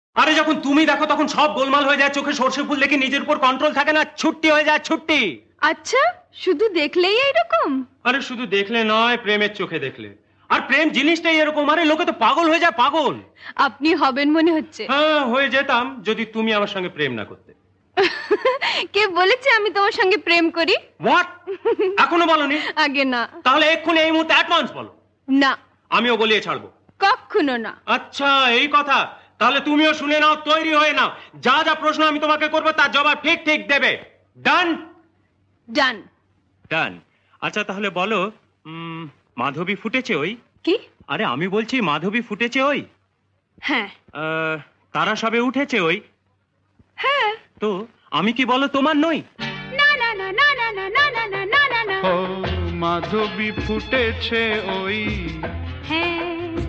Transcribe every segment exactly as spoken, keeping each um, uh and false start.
আরে যখন তুমি দেখো তখন সব গোলমাল হয়ে যায়, চোখে সর্ষে ফুল দেখে নিজের উপর কন্ট্রোল থাকে না, ছুট্টি হয়ে যায় ছুট্টি। আচ্ছা, শুধু দেখলেই এইরকম? আরে শুধু দেখলে নয়, প্রেমের চোখে দেখলে। আর প্রেম জিনিসটাই এরকম, আরে লোকে তো পাগল হয়ে যায়, পাগল। আপনি হবেন মনে হচ্ছে। হ্যাঁ, হয়ে যেতাম যদি তুমি আমার সঙ্গে প্রেম না করতে। কে বলেছে আমি তোমার সঙ্গে প্রেম করি? হোয়াট? এখনো বলনি? আগে না। তাহলে এক্ষুনি এই মুহূর্তে অ্যাডভান্স বলো। না। আমিও বলিয়ে ছাড়বো। কখনো না। আচ্ছা এই কথা, তাহলে তুমিও শুনে নাও, তৈরি হয়ে নাও। যা যা প্রশ্ন আমি তোমাকে করবো তার জবাব ঠিক ঠিক দেবে। ডান? ডান। ডান। আচ্ছা তাহলে বলো, মাধবী ফুটেছে ওই? কি? আরে আমি বলছি মাধবী ফুটেছে ওই? হ্যাঁ। তারা সবে উঠেছে ওই? হ্যাঁ। তো আমি কি বলো তোমার নই? না না না না না না না না না না না না। ও মাধবী ফুটেছে ওই? হ্যাঁ।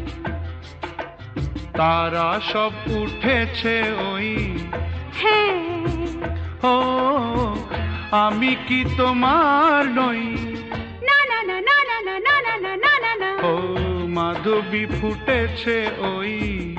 তারা সব উঠেছে ওই? হ্যাঁ। ও আমি কি তোমার নই? না না না না না না না না না না না না। ও মাধবী ফুটেছে ওই?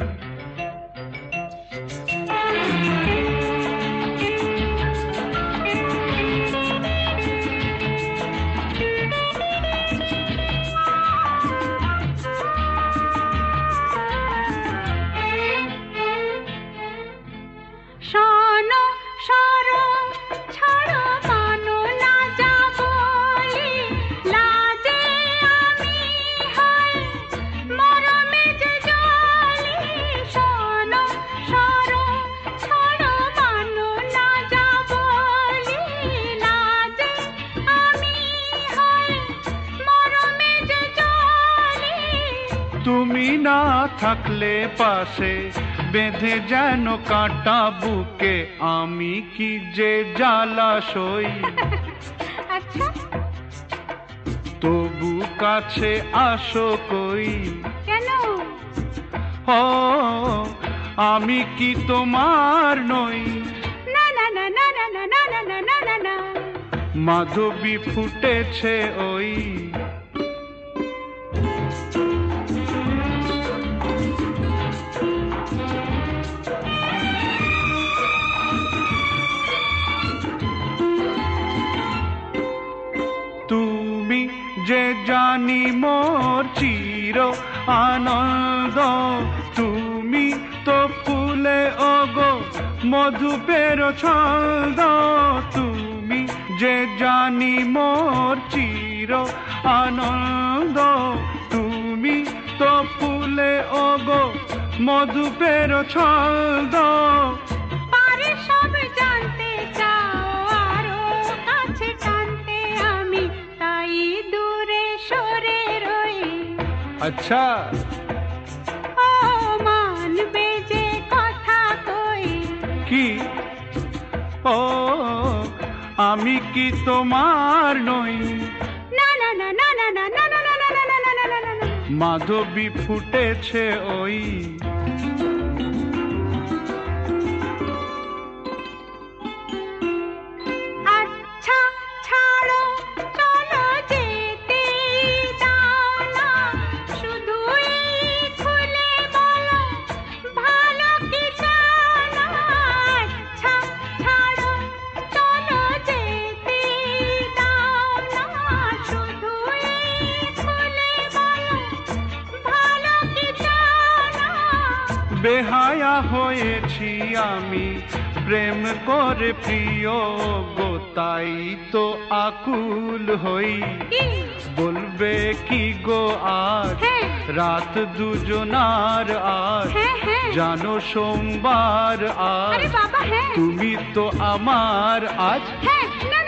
শোনো সরো ছাড়ো মানো না যা বলি, লাজে আমি হই মরমে যে জলি। শোনো সরো ছাড়ো মানো না যা বলি, লাজে আমি হই মরমে যে জলি। তুমি না থাকলে পাশে বেঁধে যেন কাঁটা বুকে, আমি কি যে জ্বালা সই। আচ্ছা, তবু কাছে আসো কই। কেন? ও আমি কি তোমার নই? না না না না না না না না না না না না। মাধবী ফুটেছে ওই? তুমি যে জানি মোর চির আনন্দ, তুমি তো ফুলে ওগো মধুপের ছন্দ। তুমি যে জানি মোর চির আনন্দ, তুমি তো ফুলে ওগো মধুপের ছন্দ। পারে সব জানতে চাও আরো কাছে টানতে, আমি তাই দূরে সরে রই। আচ্ছা, ও মানবে যে কথা কই। কি? ও আমি কি তোমার নই? না না না না না না না না না না না না না না। মাধবী ফুটেছে ওই? আচ্ছা ছাড়ো চলো যেতে দাও না, শুধু এই খুলে বলো ভালো কি চাও না। আচ্ছা ছাড়ো চলো যেতে দাও না, শুধু এই খুলে বলো ভালো কি চাও না। বেহায়া হয়েছি আমি প্রেম করে প্রিয় গো, তাই তো আকুল হই। বলবে কি গো আজ হ্যাঁ। রাত দুজনার আজ, হ্যাঁ, হ্যাঁ। জানো সোমবার আজ, আরে বাবা হ্যাঁ। তুমি তো আমার আজ। হ্যাঁ, না